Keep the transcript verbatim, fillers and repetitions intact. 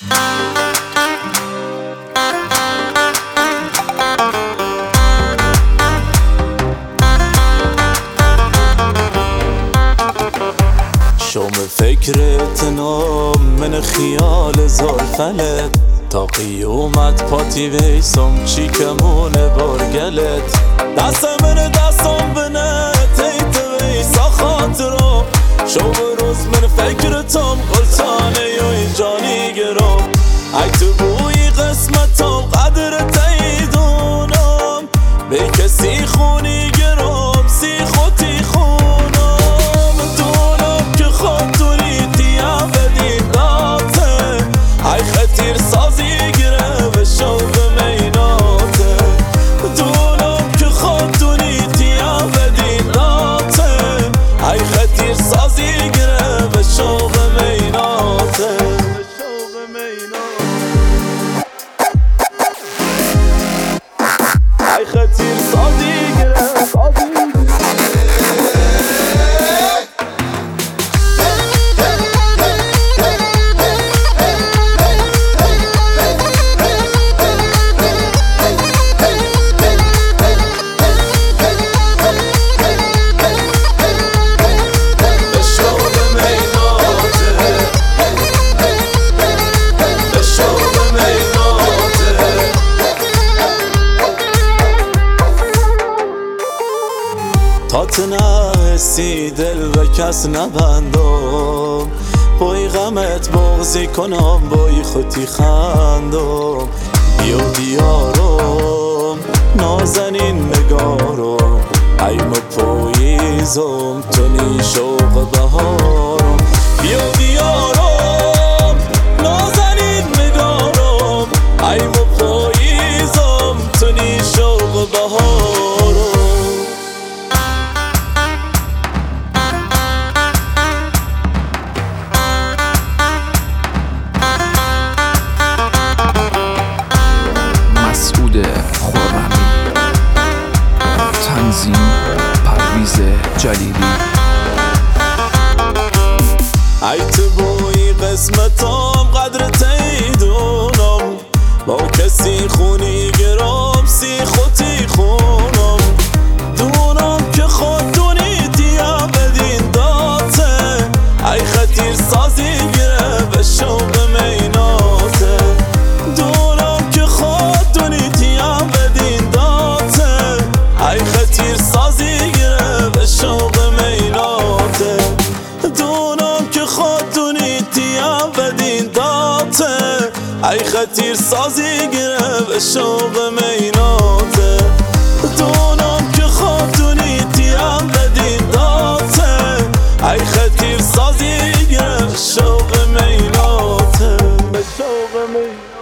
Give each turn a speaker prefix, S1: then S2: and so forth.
S1: شوم فکرت نام من خیال زلفلت تا قیومت پاتی ویسم چی کمونه برگلت دست من دستم بنه تیت ویسا خاطرو شوم روز من فکرتم گلتانه یا جانی گرو ای تو بوی قسمتم قدر تیدونم به کسی خونی گرم سی خوتی خونم دونم که خودتونی تیا بدین داته ای خطیر سازی گره به شوق میناته دونم که خودتونی تیا بدین داته ای خطیر سازی گره به شوق میناته ای خطیر سازی گره تا تو نرسی دل به کس نبندم بای غمت بغضی کنم بای خودی خندم بیا دیارم نازنین نگارم ای ما پاییزم تو نی شوق بهارم بیا دیارم نازنین نگارم ای ما پاییزم تو نی شوق بهارم
S2: تنظیم پرویز جلیلی
S1: ای تو بوی قسمتم قدر تیدونم با کسی خونی گرام سی خوتی خونم دونم که خودتونی تیا بدین داته ای خطیر سازی گره به شوق میناته دونم که خودتونی تیا بدین داته ای خطیر سازی گره به شوق میناته دونم که خودتونی تیا بدین داته ای خطیر سازی گره به شوق میناته دونم که خودتونی تیا بدین داته ای خطیر سازی گره به شوق میناته به شوق میناته